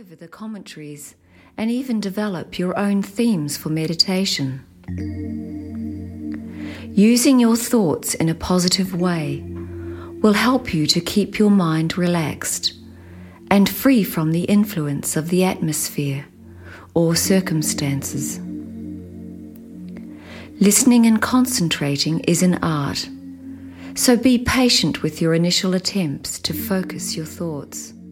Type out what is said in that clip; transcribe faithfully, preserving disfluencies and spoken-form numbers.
over the commentaries and even develop your own themes for meditation. Using your thoughts in a positive way will help you to keep your mind relaxed and free from the influence of the atmosphere or circumstances. Listening and concentrating is an art, so be patient with your initial attempts to focus your thoughts.